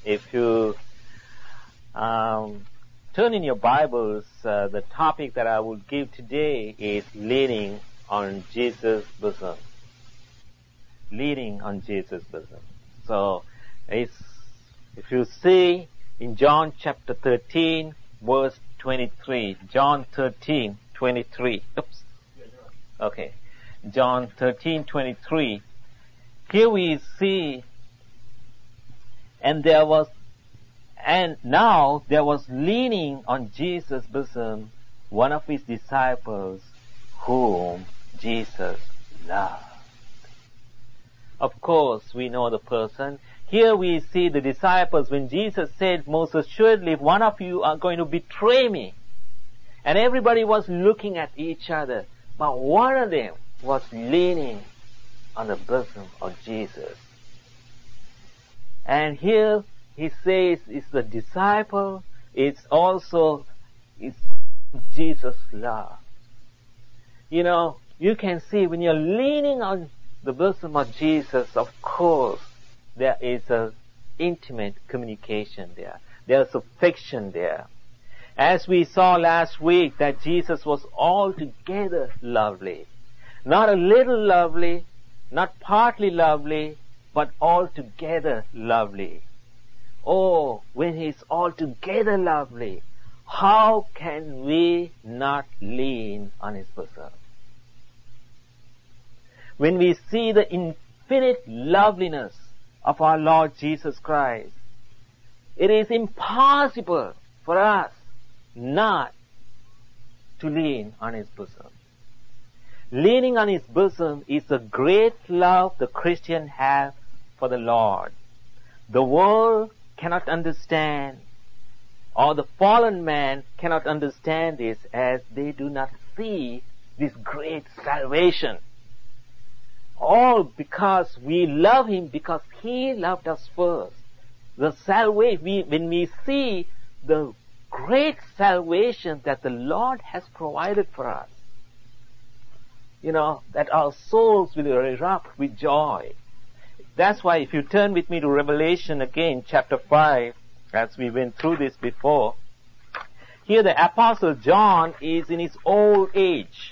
If you turn in your Bibles, the topic that I will give today is leaning on Jesus' bosom. Leaning on Jesus' bosom. So, if you see in John chapter 13, verse 23, John 13, 23. Oops. Okay. John 13, 23. Here we see, and now there was leaning on Jesus' bosom one of his disciples whom Jesus loved. Of course, we know the person. Here we see the disciples when Jesus said, most assuredly, one of you are going to betray me. And everybody was looking at each other. But one of them was leaning on the bosom of Jesus. And here he says it's the disciple, it's Jesus' love. You know, you can see when you're leaning on the bosom of Jesus, of course, there is an intimate communication there. There's affection there. As we saw last week that Jesus was altogether lovely. Not a little lovely, not partly lovely, but altogether lovely. Oh, when He's altogether lovely, how can we not lean on His bosom? When we see the infinite loveliness of our Lord Jesus Christ, it is impossible for us not to lean on His bosom. Leaning on His bosom is the great love the Christian has for the Lord. The world cannot understand, or the fallen man cannot understand this, as they do not see this great salvation. All because we love Him, because He loved us first. The salvation, when we see the great salvation that the Lord has provided for us, you know, that our souls will erupt with joy. That's why if you turn with me to Revelation again, chapter 5, as we went through this before, here the Apostle John is in his old age.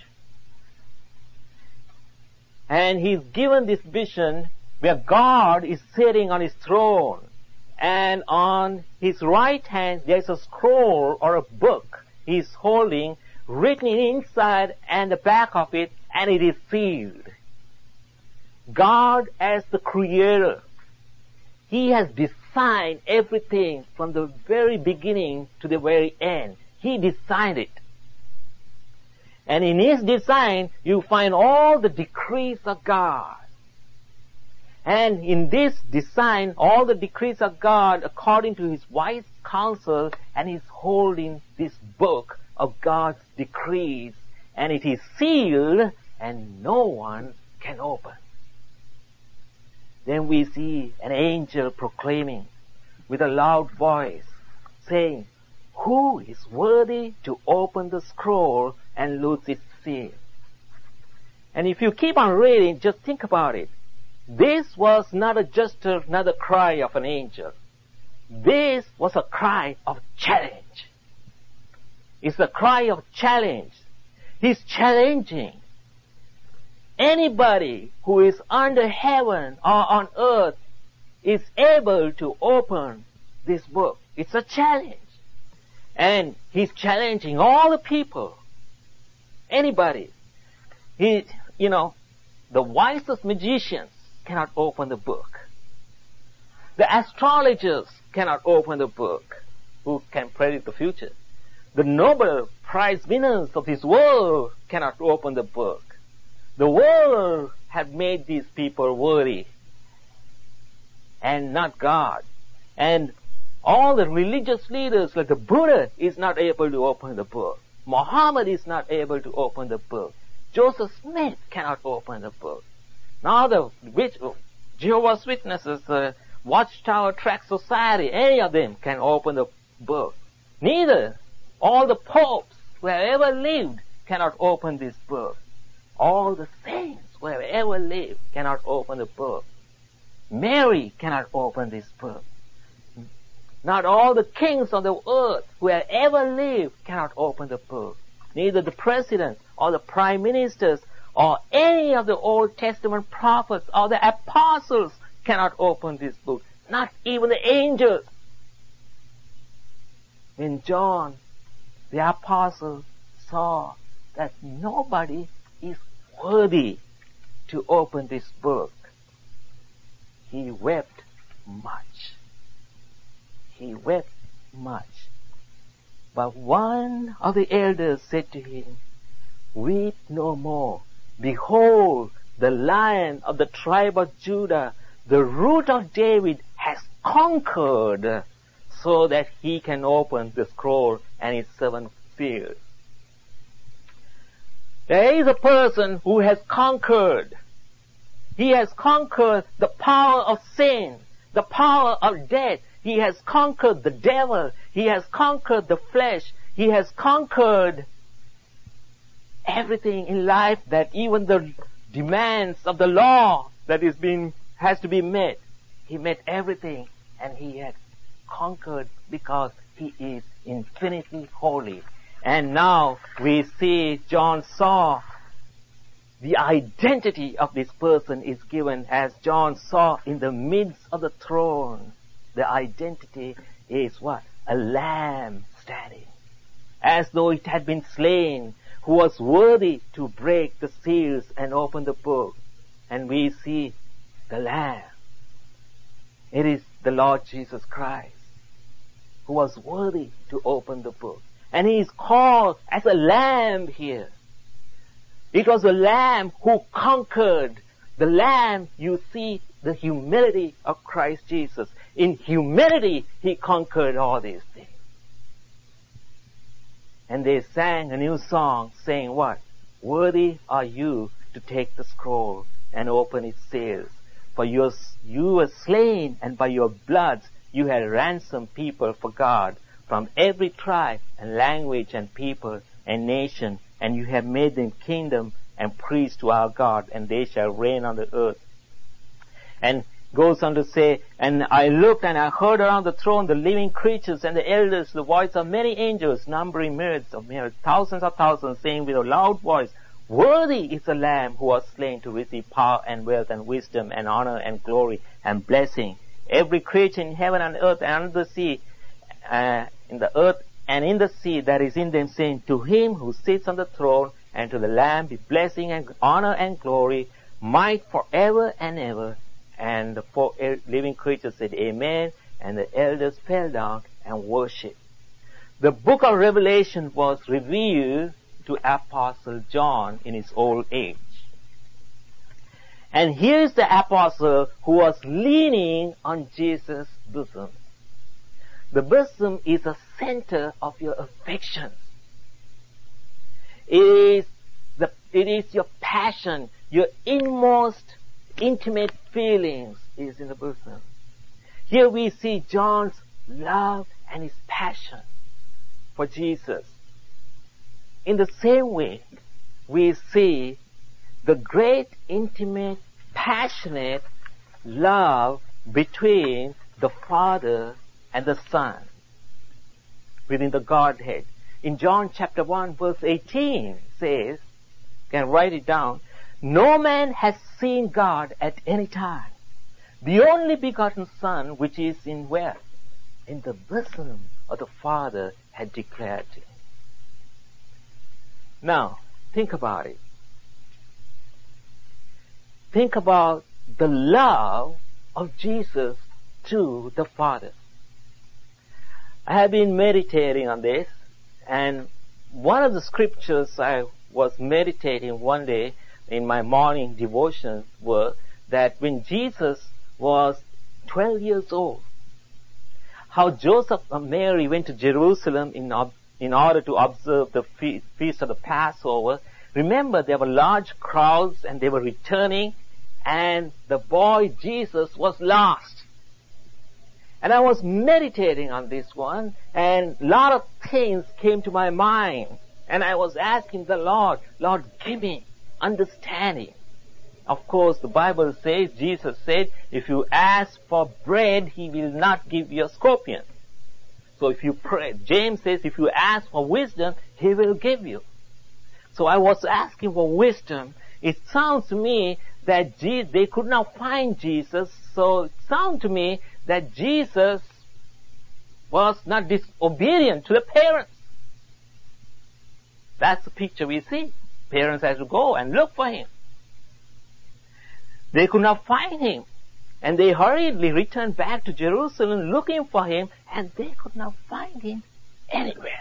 And he's given this vision where God is sitting on His throne. And on His right hand there's a scroll or a book He's holding, written inside and the back of it, and it is sealed. God as the Creator, He has designed everything from the very beginning to the very end. He designed it. And in His design, you find all the decrees of God. And in this design, all the decrees of God, according to His wise counsel, and He's holding this book of God's decrees, and it is sealed, and no one can open. Then we see an angel proclaiming with a loud voice, saying, "Who is worthy to open the scroll and loose its seal?" And if you keep on reading, just think about it. This was not just another cry of an angel. This was a cry of challenge. It's a cry of challenge. He's challenging anybody who is under heaven or on earth is able to open this book. It's a challenge. And He's challenging all the people. Anybody. The wisest magicians cannot open the book. The astrologers cannot open the book. Who can predict the future? The Nobel Prize winners of this world cannot open the book. The world had made these people worthy, and not God. And all the religious leaders like the Buddha is not able to open the book. Muhammad is not able to open the book. Joseph Smith cannot open the book. Now the Jehovah's Witnesses, Watchtower Tract Society, any of them can open the book. Neither all the popes who have ever lived cannot open this book. All the saints who have ever lived cannot open the book. Mary cannot open this book. Not all the kings of the earth who have ever lived cannot open the book. Neither the president or the prime ministers or any of the Old Testament prophets or the apostles cannot open this book. Not even the angels. When John, the apostle, saw that nobody is worthy to open this book, he wept much. He wept much. But one of the elders said to him, "Weep no more. Behold, the Lion of the tribe of Judah, the Root of David, has conquered, so that he can open the scroll and its 7 seals." There is a person who has conquered. He has conquered the power of sin, the power of death. He has conquered the devil. He has conquered the flesh. He has conquered everything in life that even the demands of the law that has to be met. He met everything, and he had conquered because he is infinitely holy. And now we see John saw the identity of this person is given as John saw in the midst of the throne. The identity is what? A lamb standing, as though it had been slain, who was worthy to break the seals and open the book. And we see the lamb. It is the Lord Jesus Christ who was worthy to open the book. And he is called as a lamb here. It was a lamb who conquered. The lamb, you see the humility of Christ Jesus. In humility, he conquered all these things. And they sang a new song saying what? "Worthy are you to take the scroll and open its seals. For you were slain, and by your blood you had ransomed people for God from every tribe and language and people and nation, and you have made them kingdom and priests to our God, and they shall reign on the earth." And goes on to say, "And I looked and I heard around the throne the living creatures and the elders, the voice of many angels, numbering myriads of myriads, thousands of thousands, saying with a loud voice, Worthy is the Lamb who was slain to receive power and wealth and wisdom and honor and glory and blessing. Every creature in heaven and earth and under the sea, in the earth and in the sea that is in them, saying, To him who sits on the throne and to the Lamb be blessing and honor and glory, might forever and ever. And the 4 living creatures said, Amen. And the elders fell down and worshipped. The book of Revelation was revealed to Apostle John in his old age. And here is the apostle who was leaning on Jesus' bosom. The bosom is the center of your affections. It is your passion, your inmost intimate feelings is in the bosom. Here we see John's love and his passion for Jesus. In the same way, we see the great, intimate, passionate love between the Father and the Son within the Godhead. In John chapter 1 verse 18 says, you can write it down, No man has seen God at any time. The only begotten Son, which is in where? In the bosom of the Father, had declared to him. Now, think about it. Think about the love of Jesus to the Father. I have been meditating on this, and one of the scriptures I was meditating one day in my morning devotions were that when Jesus was 12 years old, how Joseph and Mary went to Jerusalem in order to observe the feast of the Passover. Remember, there were large crowds and they were returning, and the boy Jesus was lost. And I was meditating on this one, and a lot of things came to my mind. And I was asking the Lord, Lord, give me understanding. Of course, the Bible says, Jesus said, if you ask for bread, He will not give you a scorpion. So if you pray, James says if you ask for wisdom, He will give you. So I was asking for wisdom. It sounds to me that they could not find Jesus. So it sounds to me that Jesus was not disobedient to the parents. That's the picture we see. Parents had to go and look for Him. They could not find Him. And they hurriedly returned back to Jerusalem looking for Him, and they could not find Him anywhere.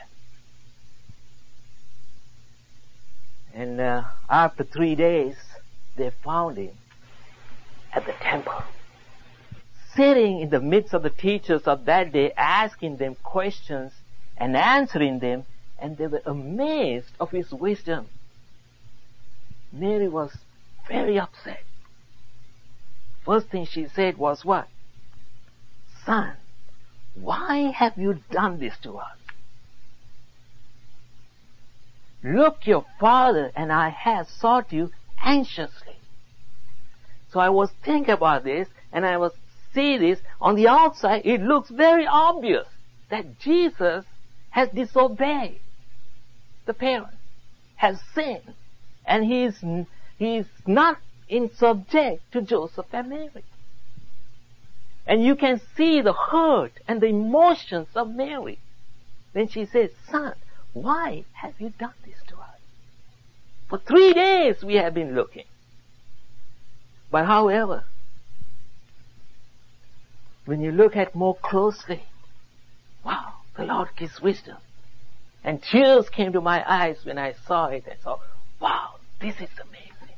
And after 3 days, they found Him at the temple, sitting in the midst of the teachers of that day, asking them questions and answering them, and they were amazed of His wisdom. Mary was very upset. First thing she said was what? Son, why have you done this to us? Look, your father and I have sought you anxiously. So I was thinking about this, and I was see this. On the outside, it looks very obvious that Jesus has disobeyed the parents, has sinned, and he is not in subject to Joseph and Mary. And you can see the hurt and the emotions of Mary when she says, Son, why have you done this to us? For 3 days we have been looking. But however, when you look at more closely, wow, the Lord gives wisdom. And tears came to my eyes when I saw it. I saw, wow, this is amazing.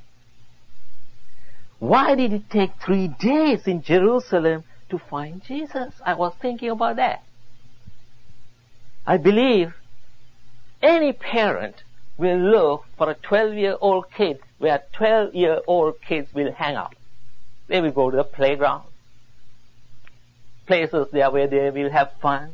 Why did it take 3 days in Jerusalem to find Jesus? I was thinking about that. I believe any parent will look for a 12-year-old kid where 12-year-old kids will hang out. They will go to the playground, places there where they will have fun.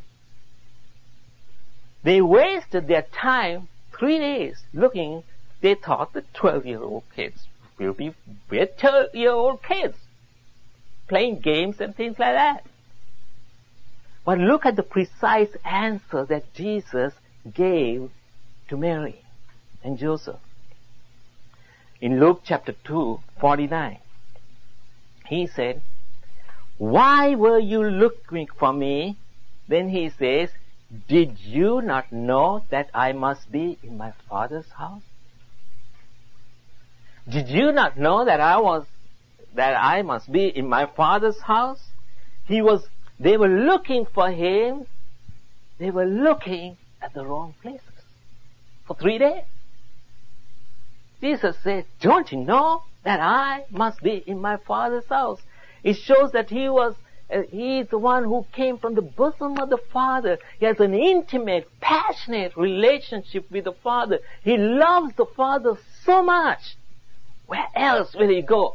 They wasted their time 3 days looking. They thought the 12-year-old kids will be with 12-year-old kids playing games and things like that. But look at the precise answer that Jesus gave to Mary and Joseph. In Luke chapter 2:49, He said, why were you looking for me? Then He says, did you not know that I must be in my Father's house? Did you not know that I must be in my Father's house? They were looking for Him. They were looking at the wrong places for 3 days. Jesus said, don't you know that I must be in my Father's house? It shows that He is the one who came from the bosom of the Father. He has an intimate, passionate relationship with the Father. He loves the Father so much. Where else will He go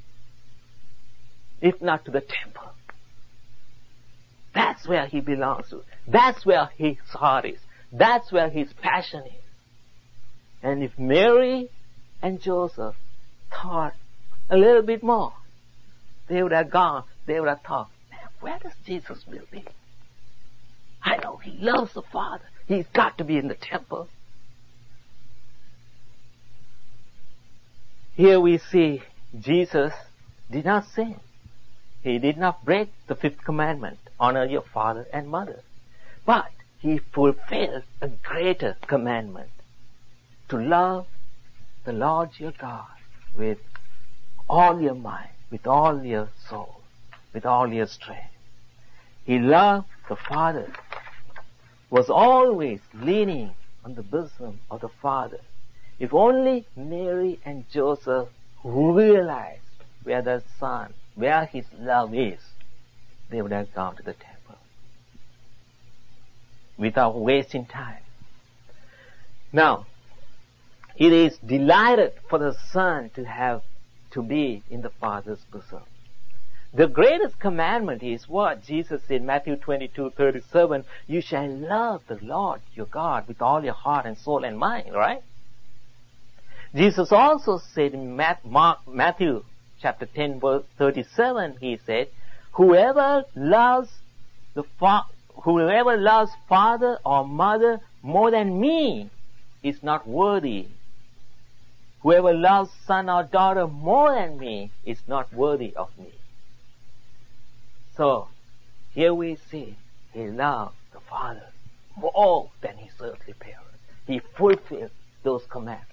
if not to the temple? That's where He belongs to. That's where His heart is. That's where His passion is. And if Mary and Joseph thought a little bit more, they would have gone, they would have thought, where does Jesus will be? I know He loves the Father. He's got to be in the temple. Here we see Jesus did not sin. He did not break the 5th commandment, honor your father and mother. But He fulfilled a greater commandment, to love the Lord your God with all your mind, with all your soul, with all your strength. He loved the Father, was always leaning on the bosom of the Father. If only Mary and Joseph realized where the Son, where His love is, they would have gone to the temple without wasting time. Now, it is delighted for the Son to be in the Father's bosom. The greatest commandment is what Jesus said in Matthew 22:37, you shall love the Lord your God with all your heart and soul and mind, right? Jesus also said in Matthew chapter 10 verse 37, He said, whoever loves whoever loves father or mother more than me is not worthy. Whoever loves son or daughter more than me is not worthy of me. So, here we see he loved the Father more than his earthly parents. He fulfilled those commandments.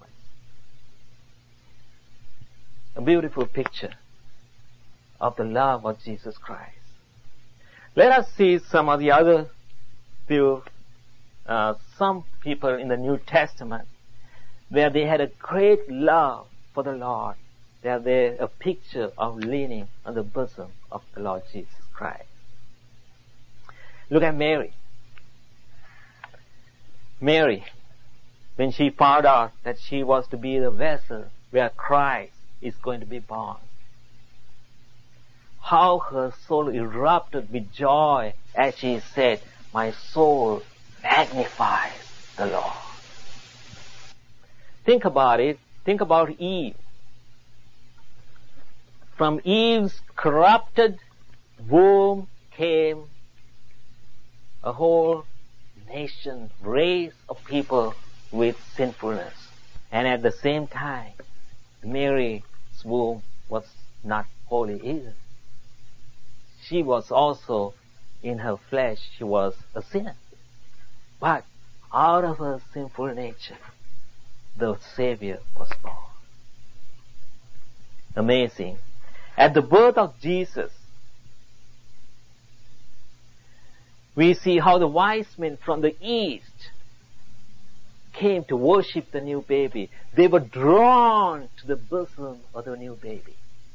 A beautiful picture of the love of Jesus Christ. Let us see some of the other few, some people in the New Testament where they had a great love for the Lord. They are there a picture of leaning on the bosom of the Lord Jesus Christ. Look at Mary. Mary, when she found out that she was to be the vessel where Christ is going to be born, how her soul erupted with joy as she said, "My soul magnifies the Lord." Think about it. Think about Eve. From Eve's corrupted womb came a whole nation, race of people with sinfulness. And at the same time, Mary's womb was not holy either. She was also, in her flesh, she was a sinner. But out of her sinful nature, the Savior was born. Amazing. At the birth of Jesus, we see how the wise men from the east came to worship the new baby. They were drawn to the bosom of the new baby.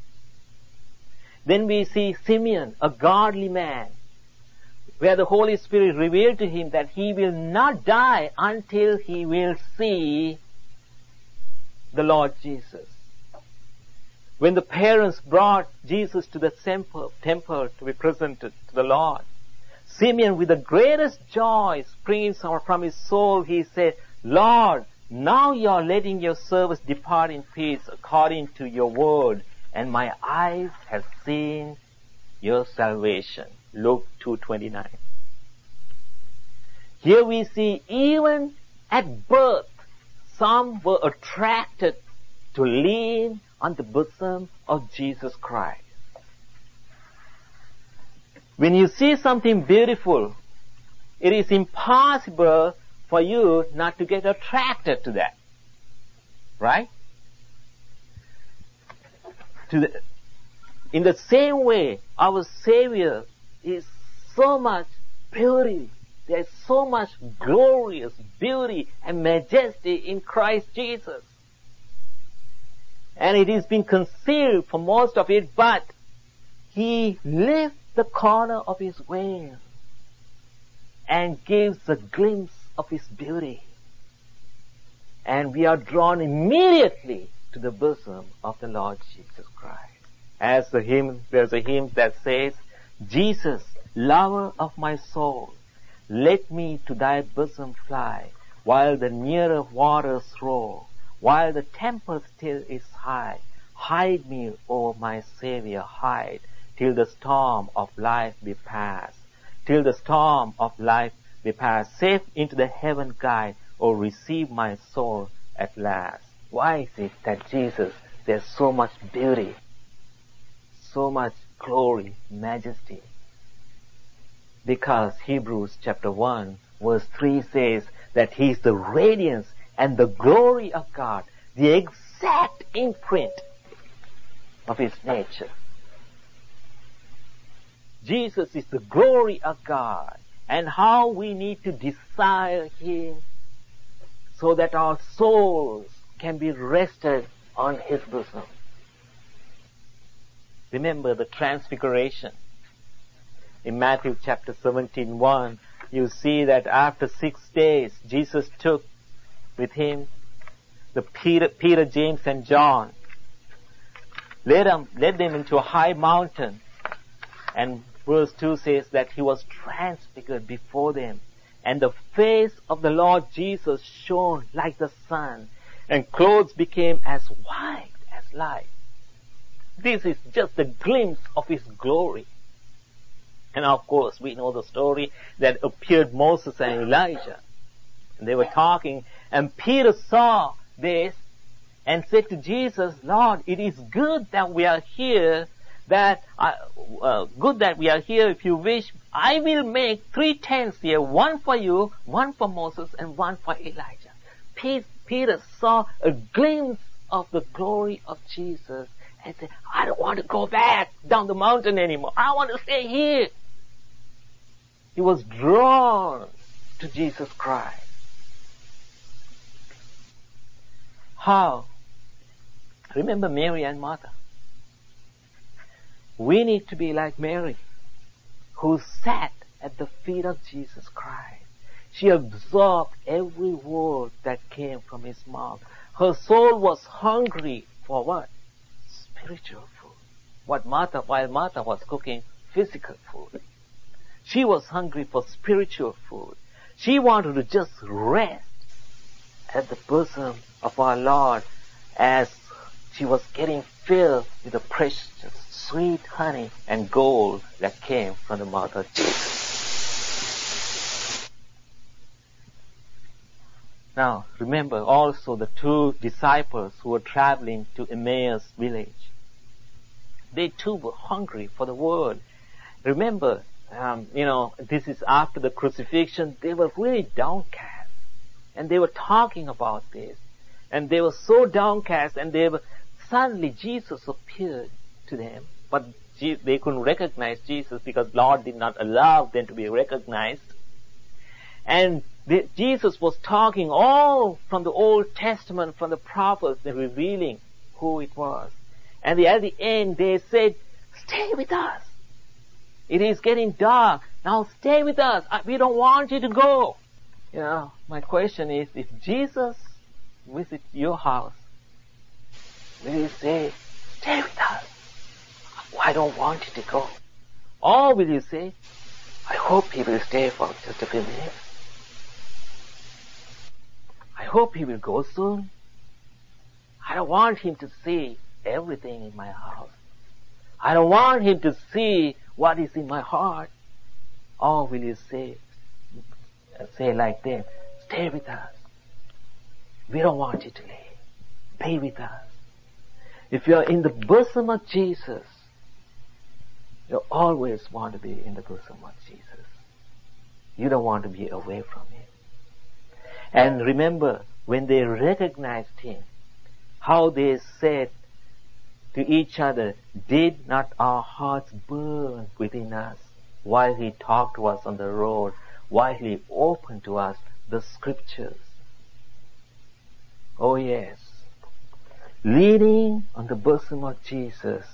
Then we see Simeon, a godly man, where the Holy Spirit revealed to him that he will not die until he will see the Lord Jesus. When the parents brought Jesus to the temple to be presented to the Lord, Simeon, with the greatest joy springing from his soul, he said, "Lord, now you are letting your servants depart in peace according to your word, and my eyes have seen your salvation." Luke 2:29. Here we see even at birth, some were attracted to lean on the bosom of Jesus Christ. When you see something beautiful, it is impossible for you not to get attracted to that. Right? In the same way, our Savior is so much beauty. There is so much glorious beauty and majesty in Christ Jesus. And it has been concealed for most of it, but He lifts the corner of His veil and gives a glimpse of His beauty. And we are drawn immediately to the bosom of the Lord Jesus Christ. As there's a hymn that says, "Jesus, lover of my soul, let me to thy bosom fly, while the nearer waters roll, while the tempest still is high. Hide me, O my Savior, hide, till the storm of life be past. Till the storm of life be past. Safe into the heaven guide, O receive my soul at last." Why is it that Jesus, there's so much beauty, so much glory, majesty? Because Hebrews chapter 1 verse 3 says that He is the radiance and the glory of God, the exact imprint of His nature. Jesus is the glory of God, and how we need to desire Him so that our souls can be rested on His bosom. Remember the transfiguration. In Matthew chapter 17:1, you see that after 6 days, Jesus took with Him the Peter, James, and John, led them into a high mountain, and verse 2 says that He was transfigured before them, and the face of the Lord Jesus shone like the sun, and clothes became as white as light. This is just a glimpse of His glory. And of course, we know the story that appeared Moses and Elijah. And they were talking, and Peter saw this and said to Jesus, Lord, it is good that we are here, good that we are here. If you wish, I will make 3 tents here, one for you, one for Moses, and one for Elijah. Peter saw a glimpse of the glory of Jesus and said, I don't want to go back down the mountain anymore. I want to stay here. He was drawn to Jesus Christ. How? Remember Mary and Martha. We need to be like Mary, who sat at the feet of Jesus Christ. She absorbed every word that came from his mouth. Her soul was hungry for what? Spiritual food. While Martha was cooking physical food. She was hungry for spiritual food. She wanted to just rest at the bosom of our Lord as she was getting filled with the precious, sweet honey and gold that came from the mouth of Jesus. Now, remember also the 2 disciples who were traveling to Emmaus village. They too were hungry for the word. Remember, this is after the crucifixion. They were really downcast. And they were talking about this. And they were so downcast, and suddenly Jesus appeared to them. But they couldn't recognize Jesus because Lord did not allow them to be recognized. And Jesus was talking all from the Old Testament, from the prophets, and revealing who it was. And at the end they said, stay with us. It is getting dark. Now stay with us. We don't want you to go. My question is, if Jesus visits your house, will you say, stay with us? I don't want you to go. Or will you say, I hope he will stay for just a few minutes. I hope he will go soon. I don't want him to see everything in my house. I don't want him to see what is in my heart. Or will you say like them, stay with us. We don't want you to leave. Be with us. If you are in the bosom of Jesus, you always want to be in the bosom of Jesus. You don't want to be away from him. And remember, when they recognized him, how they said to each other, did not our hearts burn within us while he talked to us on the road, while he opened to us the scriptures? Oh yes, leaning on the bosom of Jesus,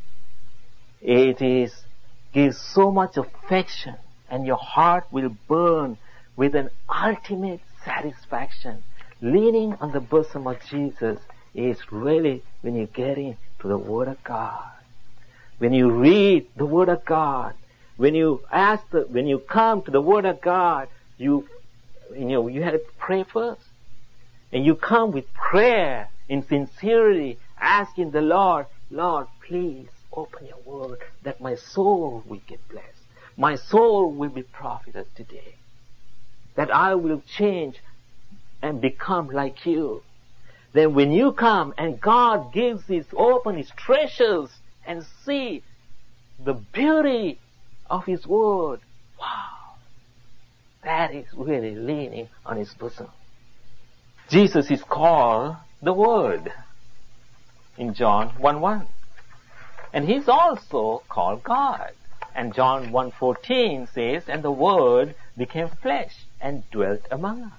gives so much affection, and your heart will burn with an ultimate satisfaction. Leaning on the bosom of Jesus is really when you get into the Word of God. When you read the Word of God, when you come to the Word of God, you have to pray first. And you come with prayer in sincerity, asking the Lord, please open your Word that my soul will get blessed. My soul will be profited today. That I will change and become like you. Then when you come and God open his treasures and see the beauty of his word, wow, that is really leaning on his bosom. Jesus is called the Word in John 1:1. And he's also called God. And John 1:14 says, and the Word became flesh and dwelt among us.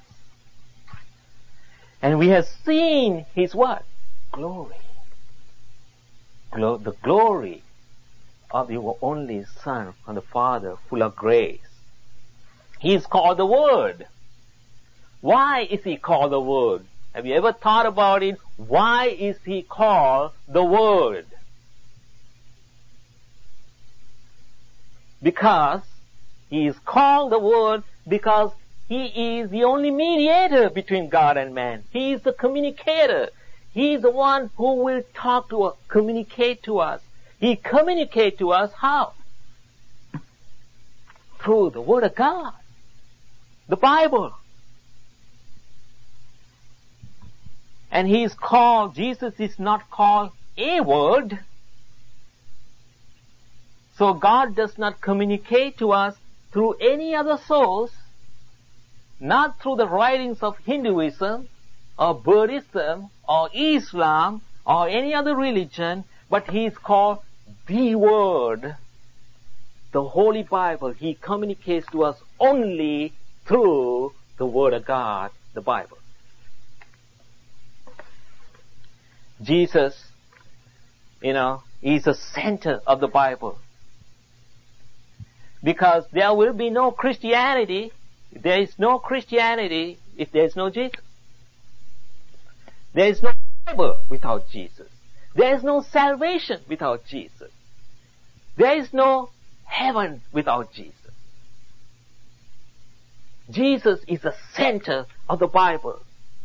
And we have seen his what? Glory. The glory of your only Son from the Father, full of grace. He is called the Word. Why is he called the Word? Have you ever thought about it? Why is he called the Word? Because he is called the Word because he is the only mediator between God and man. He is the communicator. He is the one who will talk to us, communicate to us. He communicates to us how? through the Word of God, the Bible. And Jesus is not called a word. So God does not communicate to us through any other source, not through the writings of Hinduism or Buddhism or Islam or any other religion, but He is called the Word. The Holy Bible, He communicates to us only through the Word of God, the Bible. Jesus, is the center of the Bible. Because there will be no Christianity, there is no Christianity if there is no Jesus. There is no Bible without Jesus. There is no salvation without Jesus. There is no heaven without Jesus. Jesus is the center of the Bible.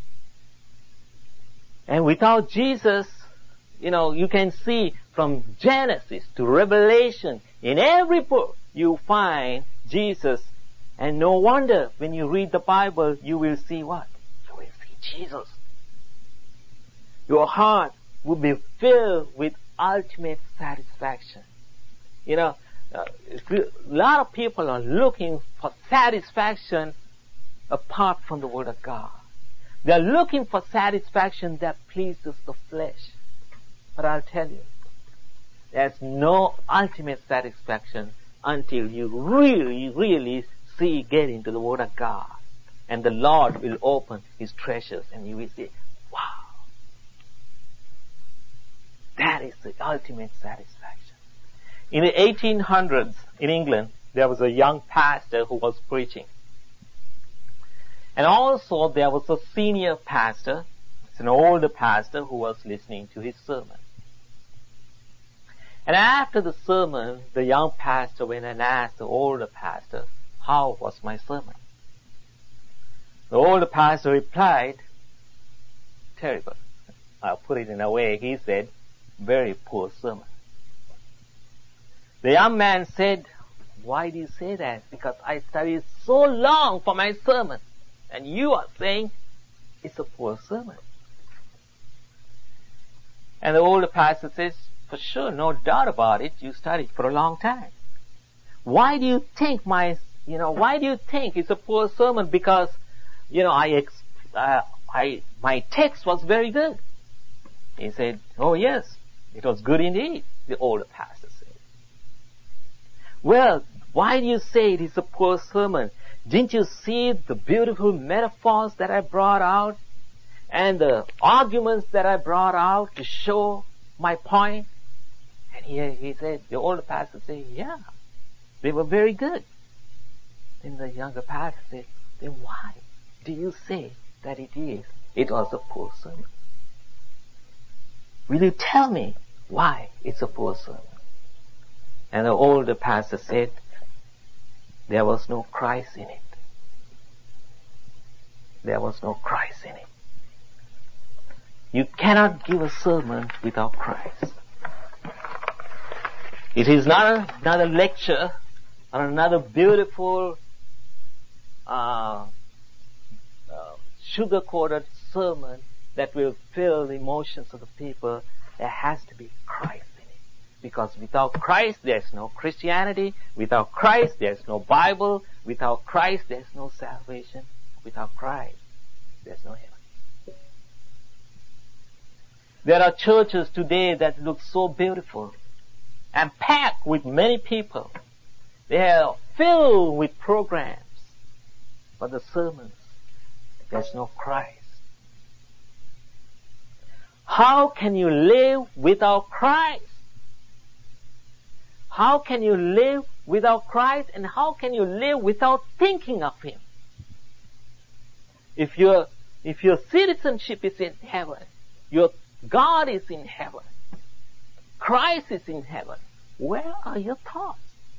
And without Jesus, you can see from Genesis to Revelation, in every book you find Jesus. And no wonder when you read the Bible, you will see what? You will see Jesus. Your heart will be filled with ultimate satisfaction. A lot of people are looking for satisfaction apart from the Word of God. They are looking for satisfaction that pleases the flesh. But I'll tell you, there's no ultimate satisfaction until you really get into the Word of God. And the Lord will open His treasures and you will say, wow, that is the ultimate satisfaction. In the 1800s in England, there was a young pastor who was preaching. And also there was a senior pastor, it's an older pastor who was listening to his sermon. And after the sermon, the young pastor went and asked the older pastor, how was my sermon? The older pastor replied, terrible. I'll put it in a way. He said, very poor sermon. The young man said, why do you say that? Because I studied so long for my sermon. And you are saying it's a poor sermon. And the older pastor says, for sure, no doubt about it, you studied for a long time. Why do you think why do you think it's a poor sermon? Because, my text was very good. He said, oh yes, it was good indeed, the older pastor said. Well, why do you say it is a poor sermon? Didn't you see the beautiful metaphors that I brought out and the arguments that I brought out to show my point? And he said, the older pastor said, yeah, they were very good. Then the younger pastor said, then why do you say that it was a poor sermon? Will you tell me why it's a poor sermon? And the older pastor said, there was no Christ in it. There was no Christ in it. You cannot give a sermon without Christ. It is not another lecture or another beautiful sugar-coated sermon that will fill the emotions of the people. There has to be Christ in it. Because without Christ, there's no Christianity. Without Christ, there's no Bible. Without Christ, there's no salvation. Without Christ, there's no heaven. There are churches today that look so beautiful and packed with many people. They are filled with programs. But the sermons, there's no Christ. How can you live without Christ? How can you live without Christ, and how can you live without thinking of Him? If your citizenship is in heaven, your God is in heaven, Christ is in heaven, where are your thoughts?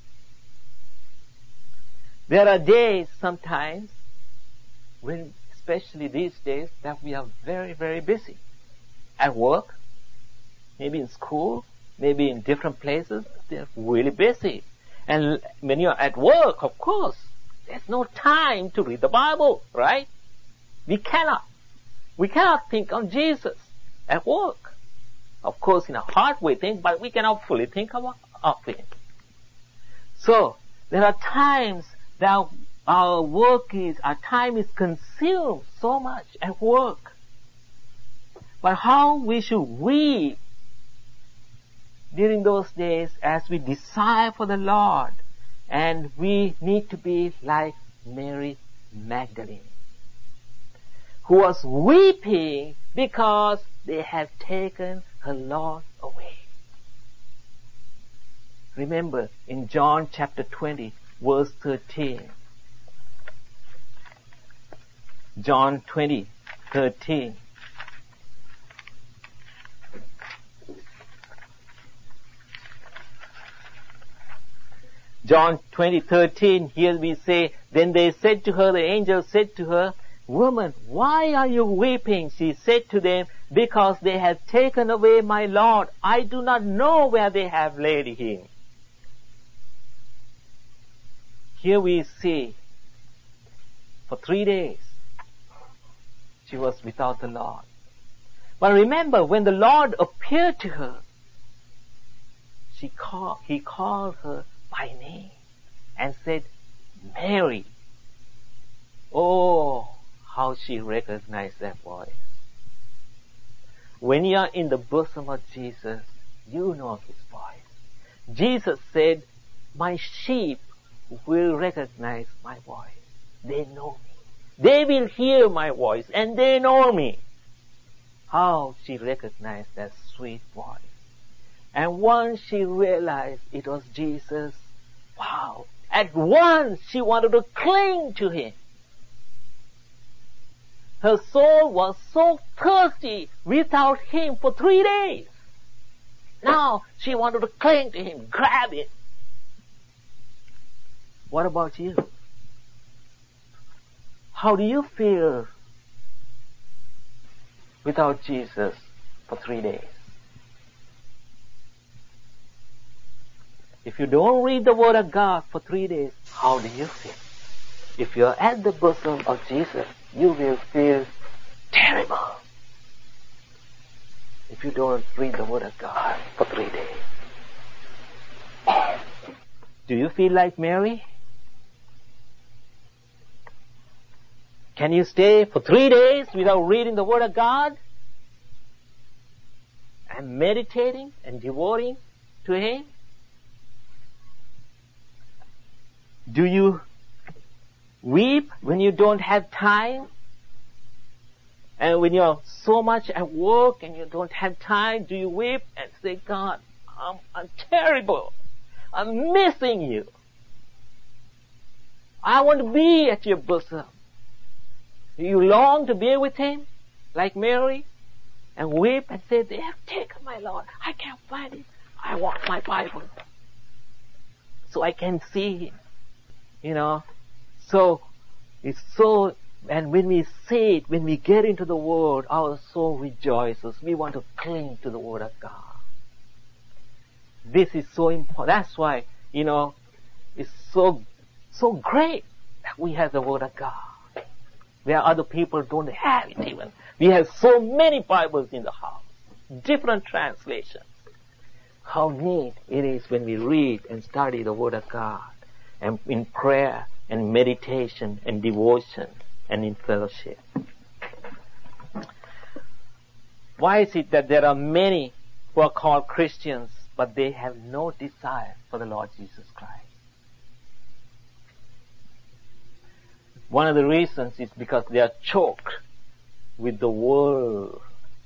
There are days sometimes, when, especially these days, that we are very, very busy. At work, maybe in school, maybe in different places, they're really busy. And when you're at work, of course, there's no time to read the Bible, right? We cannot think on Jesus at work. Of course, in our heart we think, but we cannot fully think of Him. So, there are times that our time is consumed so much at work. But how we should weep during those days as we desire for the Lord. And we need to be like Mary Magdalene, who was weeping because they have taken her Lord away. Remember in John chapter 20, verse 13. John 20, 13. John 20:13, here we say, then they said to her, the angel said to her, woman, why are you weeping? She said to them, because they have taken away my Lord. I do not know where they have laid him. Here we see, for 3 days, she was without the Lord. But remember, when the Lord appeared to her, he called her by name and said, Mary. Oh, how she recognized that voice. When you are in the bosom of Jesus, you know his voice. Jesus said, my sheep will recognize my voice. They know me. They will hear my voice and they know me. How she recognized that sweet voice. And once she realized it was Jesus, wow, at once she wanted to cling to him. Her soul was so thirsty without him for 3 days. Now she wanted to cling to him, grab him. What about you? How do you feel without Jesus for 3 days? If you don't read the Word of God for 3 days, how do you feel? If you're at the bosom of Jesus, you will feel terrible. If you don't read the Word of God for 3 days. Do you feel like Mary? Can you stay for 3 days without reading the Word of God? And meditating and devoting to Him? Do you weep when you don't have time? And when you're so much at work and you don't have time, do you weep and say, God, I'm terrible. I'm missing you. I want to be at your bosom. Do you long to be with him like Mary and weep and say, they have taken my Lord. I can't find him. I want my Bible so I can see him. You know, so it's so, and when we see it, when we get into the Word, our soul rejoices. We want to cling to the Word of God. This is so important. That's why, you know, it's so great that we have the Word of God. Where other people don't have it even. We have so many Bibles in the house. Different translations. How neat it is when we read and study the Word of God. And in prayer and meditation and devotion and in fellowship. Why is it that there are many who are called Christians but they have no desire for the Lord Jesus Christ? One of the reasons is because they are choked with the world.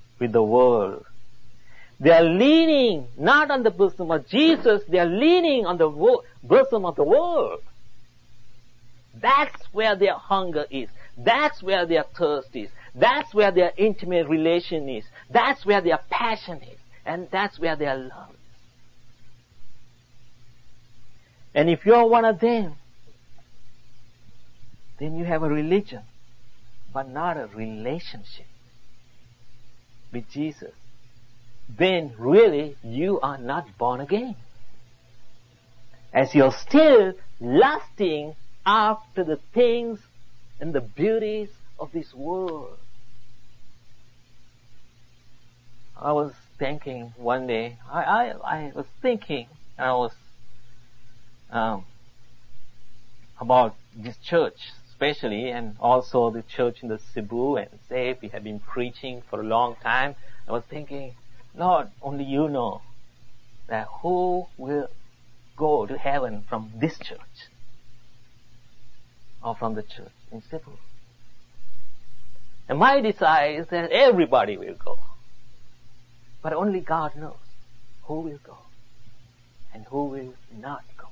They are leaning not on the bosom of Jesus, they are leaning on the bosom of the world. That's where their hunger is. That's where their thirst is. That's where their intimate relation is. That's where their passion is. And that's where their love is. And if you're one of them, then you have a religion, but not a relationship with Jesus. Then really you are not born again. as you're still lusting after the things and the beauties of this world. I was thinking one day, I was thinking, I was about this church especially, and also the church in the Cebu and Safe. We have been preaching for a long time. I was thinking, Lord, only you know that who will go to heaven from this church or from the church in Cebu. And my desire is that everybody will go. But only God knows who will go and who will not go.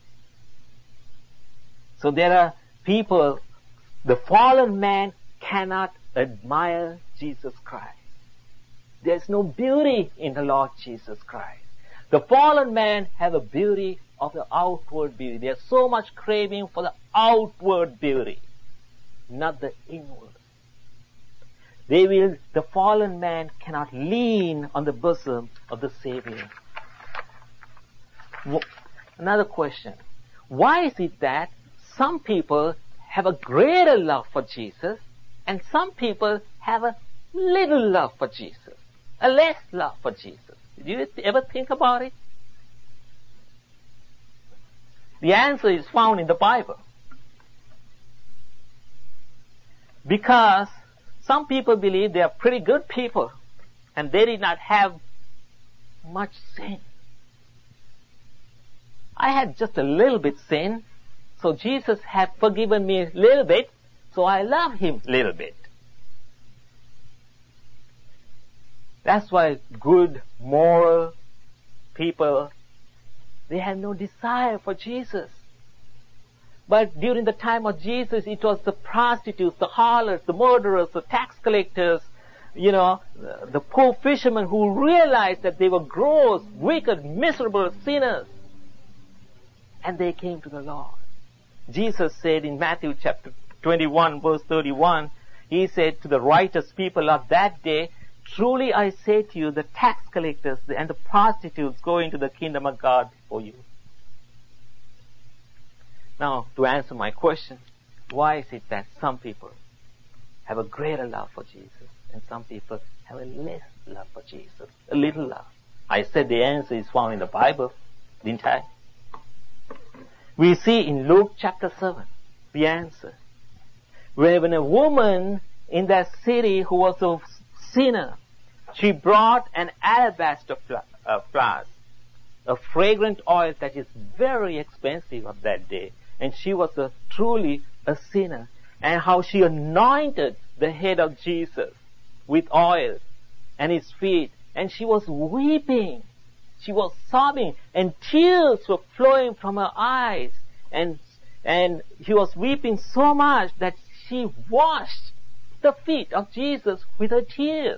So there are people, the fallen man cannot admire Jesus Christ. There's no beauty in the Lord Jesus Christ. The fallen man have a beauty of the outward beauty. There's so much craving for the outward beauty, not the inward. The fallen man cannot lean on the bosom of the Savior. Another question. Why is it that some people have a greater love for Jesus and some people have a little love for Jesus, a less love for Jesus? Did you ever think about it? The answer is found in the Bible. Because some people believe they are pretty good people and they did not have much sin. I had just a little bit sin, so Jesus had forgiven me a little bit, so I love Him a little bit. That's why good, moral people, they have no desire for Jesus. But during the time of Jesus, it was the prostitutes, the harlots, the murderers, the tax collectors, the poor fishermen who realized that they were gross, wicked, miserable sinners. And they came to the Lord. Jesus said in Matthew chapter 21, verse 31, He said to the righteous people of that day, "Truly I say to you, the tax collectors and the prostitutes go into the kingdom of God before you." Now, to answer my question, why is it that some people have a greater love for Jesus and some people have a less love for Jesus, a little love? I said the answer is found in the Bible, didn't I? We see in Luke chapter 7 the answer. When a woman in that city who was a sinner, she brought an alabaster flask, a fragrant oil that is very expensive of that day. And she was truly a sinner. And how she anointed the head of Jesus with oil and His feet. And she was weeping. She was sobbing. And tears were flowing from her eyes. And she was weeping so much that she washed the feet of Jesus with her tears.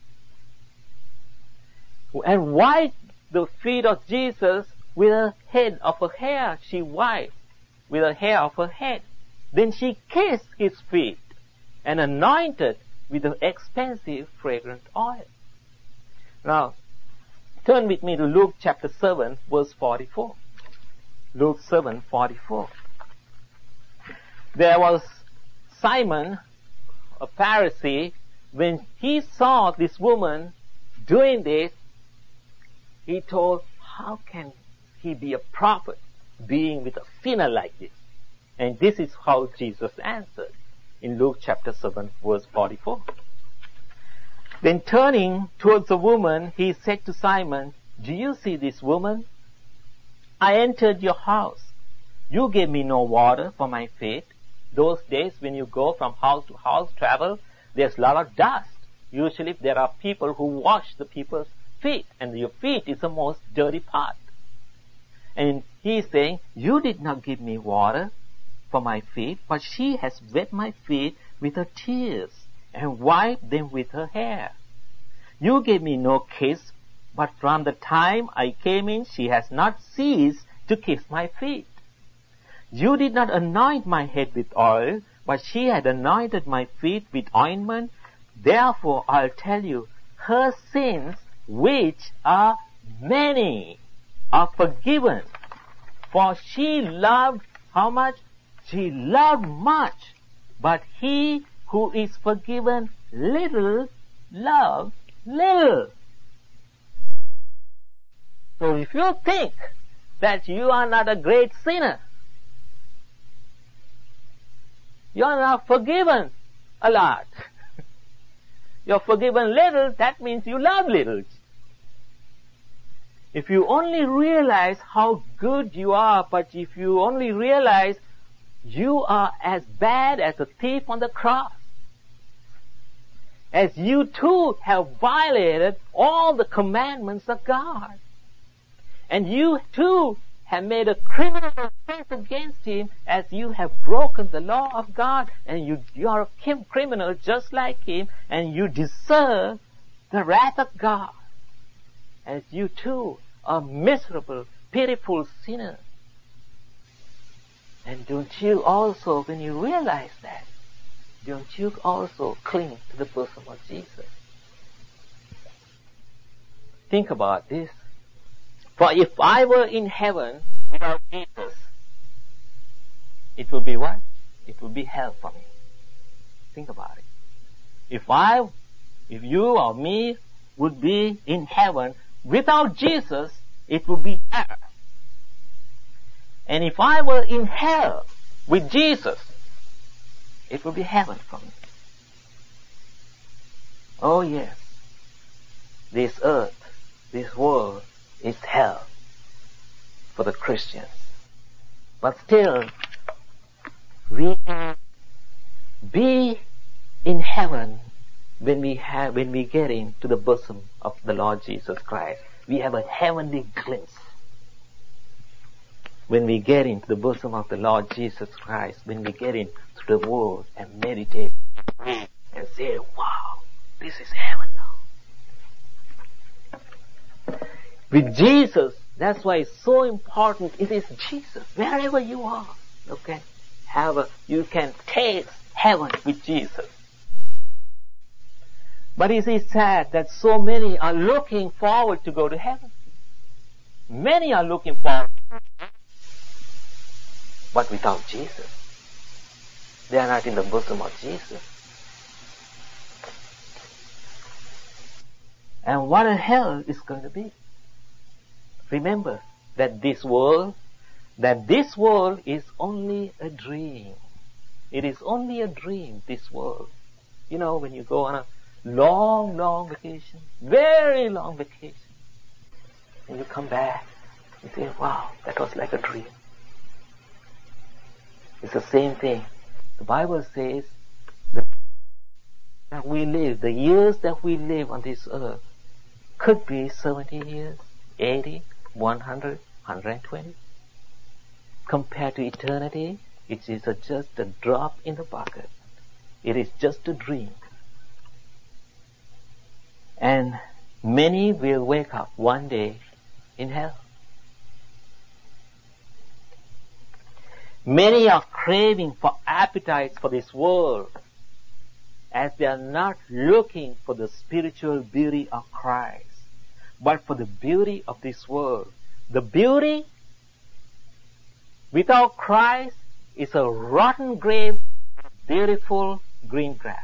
And wiped the feet of Jesus with the head of her hair. She wiped with the hair of her head. Then she kissed His feet and anointed with the expensive fragrant oil. Now, turn with me to Luke chapter 7, verse 44. Luke 7:44. There was Simon, a Pharisee, when he saw this woman doing this, he thought, how can he be a prophet being with a sinner like this? And this is how Jesus answered in Luke chapter 7, verse 44. Then turning towards the woman, he said to Simon, "Do you see this woman? I entered your house. You gave me no water for my feet." Those days when you go from house to house, travel, there's a lot of dust. Usually there are people who wash the people's feet, and your feet is the most dirty part. And he's saying, "You did not give me water for my feet, but she has wet my feet with her tears and wiped them with her hair. You gave me no kiss, but from the time I came in, she has not ceased to kiss my feet. You did not anoint my head with oil, but she had anointed my feet with ointment. Therefore I'll tell you, her sins, which are many, are forgiven, For she loved how much? She loved much. But he who is forgiven little loves little. So if you think that you are not a great sinner, you are not forgiven a lot. You're forgiven little, that means you love little. If you only realize how good you are, but if you only realize you are as bad as a thief on the cross, as you too have violated all the commandments of God, and you too have made a criminal offense against Him, as you have broken the law of God, and you are a criminal just like Him, and you deserve the wrath of God, as you too are miserable, pitiful sinners. And don't you also, when you realize that, don't you also cling to the bosom of Jesus? Think about this. For if I were in heaven without Jesus, it would be what? It would be hell for me. Think about it. If you or me would be in heaven without Jesus, it would be hell. And if I were in hell with Jesus, it would be heaven for me. Oh yes, this earth, this world is hell for the Christians. But still, we can be in heaven when we get into the bosom of the Lord Jesus Christ. We have a heavenly glimpse. When we get into the bosom of the Lord Jesus Christ, when we get into the Word and meditate and say, wow, this is heaven now. With Jesus, that's why it's so important. It is Jesus. Wherever you are, okay, you can taste heaven with Jesus. But it is sad that so many are looking forward to go to heaven. Many are looking forward, but without Jesus. They are not in the bosom of Jesus. And what a hell is going to be. Remember that this world is only a dream. It is only a dream, this world. You know, when you go on a long vacation, very long vacation, and you come back and say, wow, that was like a dream. It's the same thing. The Bible says that we live, the years that we live on this earth could be 70 years, 80, 100, 120. Compared to eternity, it is just a drop in the bucket. It is just a dream. And many will wake up one day in hell. Many are craving for appetites for this world, as they are not looking for the spiritual beauty of Christ, but for the beauty of this world. The beauty without Christ is a rotten grave, beautiful green grass.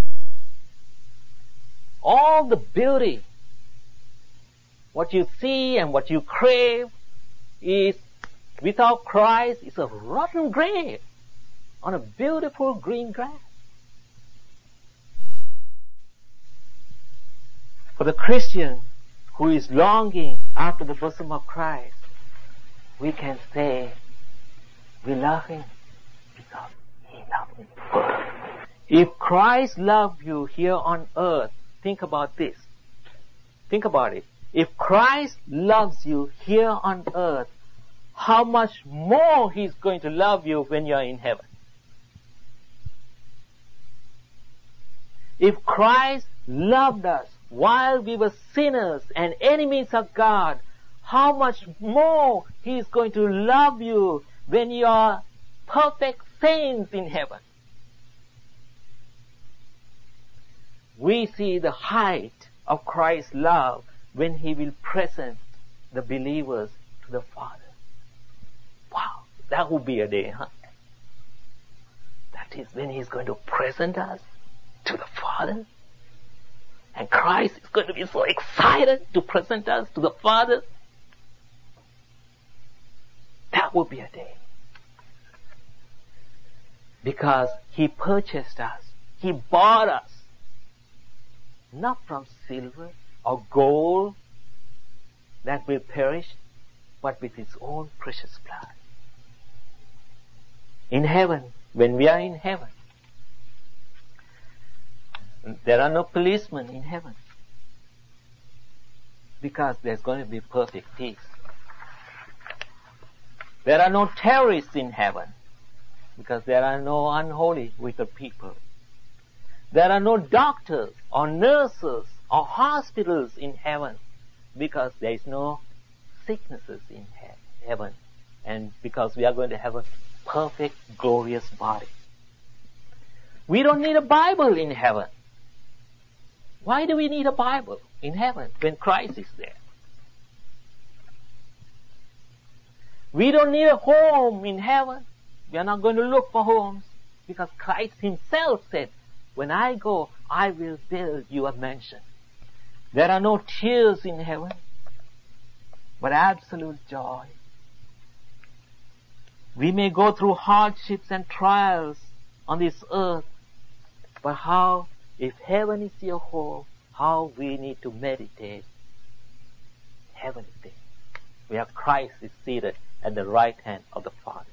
All the beauty, what you see and what you crave, is without Christ is a rotten grave on a beautiful green grass. For the Christian who is longing after the bosom of Christ, we can say, we love Him because He loved me first. If Christ loved you here on earth, think about this. Think about it. If Christ loves you here on earth, how much more He's going to love you when you're in heaven. If Christ loved us while we were sinners and enemies of God, how much more He is going to love you when you are perfect saints in heaven. We see the height of Christ's love when He will present the believers to the Father. That will be a day, huh? That is when He's going to present us to the Father. And Christ is going to be so excited to present us to the Father. That will be a day. Because He purchased us. He bought us. Not from silver or gold that will perish, but with His own precious blood. In heaven, when we are in heaven, there are no policemen in heaven. Because there's going to be perfect peace. There are no terrorists in heaven. Because there are no unholy wicked people. There are no doctors or nurses or hospitals in heaven. Because there is no sicknesses in heaven. And because we are going to have a perfect, glorious body. We don't need a Bible in heaven. Why do we need a Bible in heaven when Christ is there? We don't need a home in heaven. We are not going to look for homes because Christ Himself said, when I go, I will build you a mansion. There are no tears in heaven, but absolute joy. We may go through hardships and trials on this earth, but how, if heaven is your home, how we need to meditate heavenly things, where Christ is seated at the right hand of the Father.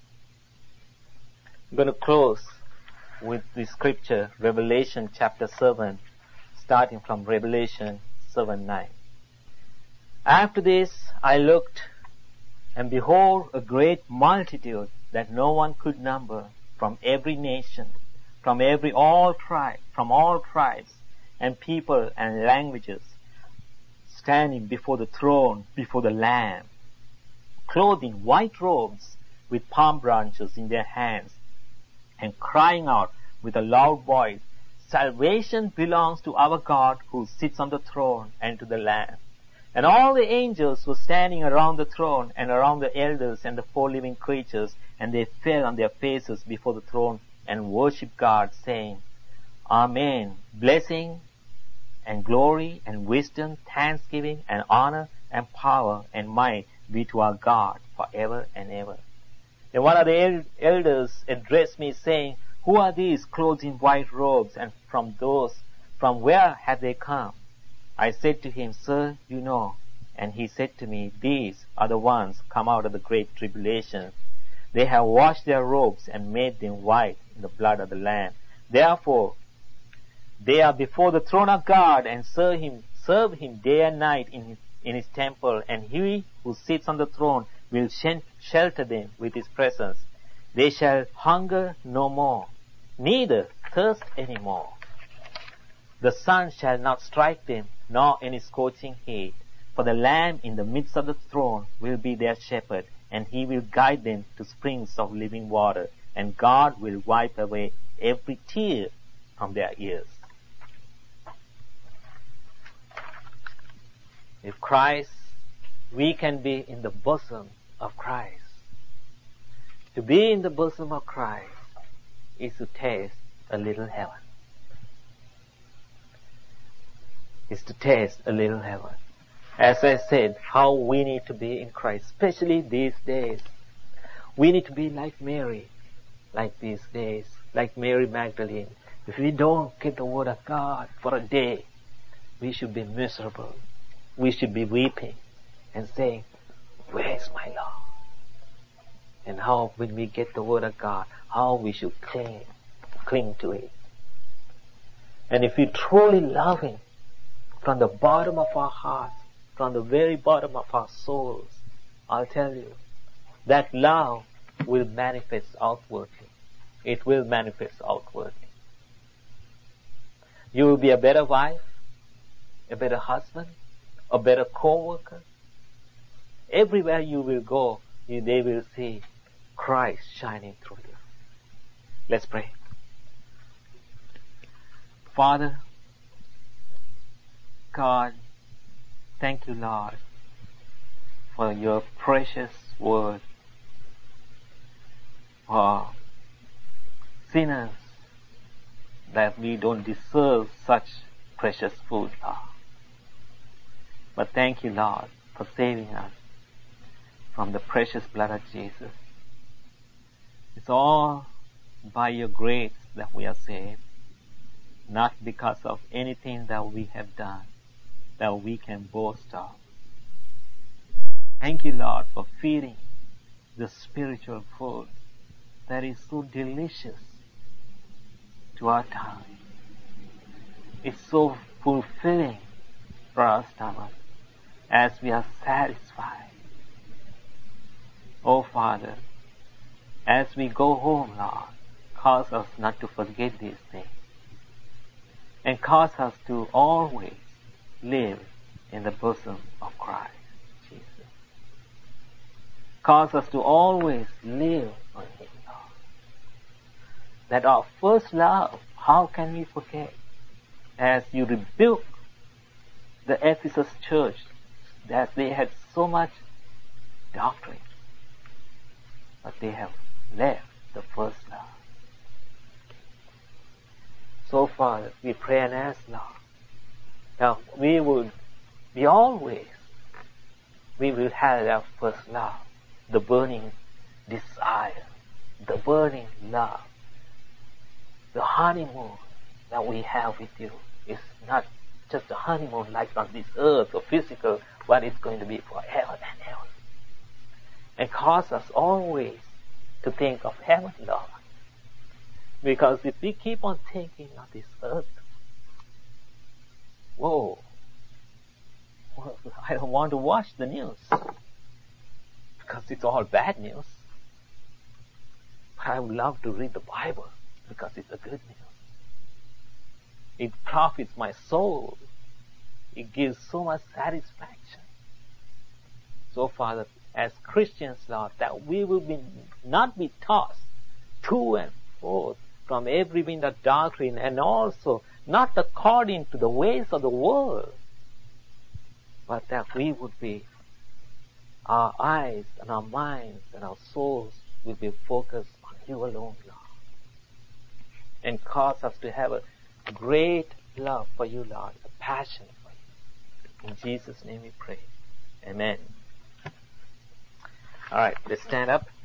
I'm going to close with the scripture, Revelation chapter 7, starting from Revelation 7:9. After this I looked, and behold, a great multitude that no one could number, from every nation, from all tribes and people and languages, standing before the throne, before the Lamb, clothed in white robes, with palm branches in their hands, and crying out with a loud voice, Salvation belongs to our God who sits on the throne and to the Lamb. And all the angels were standing around the throne and around the elders and the four living creatures, and they fell on their faces before the throne and worshipped God, saying, Amen. Blessing and glory and wisdom, thanksgiving and honor and power and might be to our God forever and ever. Then one of the elders addressed me, saying, Who are these clothed in white robes, and from where have they come? I said to him, Sir, you know. And he said to me, These are the ones come out of the great tribulation. They have washed their robes and made them white in the blood of the Lamb. Therefore, they are before the throne of God and serve him day and night in his temple, and he who sits on the throne will shelter them with his presence. They shall hunger no more, neither thirst any more. The sun shall not strike them, nor any scorching heat. For the Lamb in the midst of the throne will be their shepherd, and he will guide them to springs of living water, and God will wipe away every tear from their ears. If Christ, we can be in the bosom of Christ. To be in the bosom of Christ is to taste a little heaven. Is to taste a little heaven. As I said, how we need to be in Christ, especially these days. We need to be like Mary, like these days, like Mary Magdalene. If we don't get the Word of God for a day, we should be miserable. We should be weeping and saying, where is my Lord? And how, when we get the Word of God, how we should cling to it. And if we truly love Him from the bottom of our hearts, from the very bottom of our souls, I'll tell you, that love will manifest outwardly. It will manifest outwardly. You will be a better wife, a better husband, a better co-worker. Everywhere you will go, they will see Christ shining through you. Let's pray. Father, God, thank you, Lord, for your precious word. for sinners that we don't deserve such precious food, Lord. But thank you, Lord, for saving us from the precious blood of Jesus. It's all by your grace that we are saved, not because of anything that we have done that we can boast of. Thank you, Lord, for feeding the spiritual food that is so delicious to our tongue. It's so fulfilling for our stomach as we are satisfied. Oh, Father, as we go home, Lord, cause us not to forget these things, and cause us to always live in the bosom of Christ Jesus. Cause us to always live on Him, Lord. That our first love, how can we forget? As you rebuke the Ephesus church, that they had so much doctrine, but they have left the first love. So, Father, we pray and ask, Lord, that we will have our first love, the burning desire, the burning love. The honeymoon that we have with you is not just a honeymoon like on this earth or physical, but it's going to be forever and ever. And cause us always to think of heaven, Lord. Because if we keep on thinking of this earth, I don't want to watch the news because it's all bad news. But I would love to read the Bible because it's a good news. It profits my soul. It gives so much satisfaction. So, Father, as Christians, Lord, that we will not be tossed to and forth from every wind of doctrine, and also not according to the ways of the world, but that we would be, our eyes and our minds and our souls will be focused on you alone, Lord. And cause us to have a great love for you, Lord, a passion for you. In Jesus' name we pray. Amen. All right, let's stand up.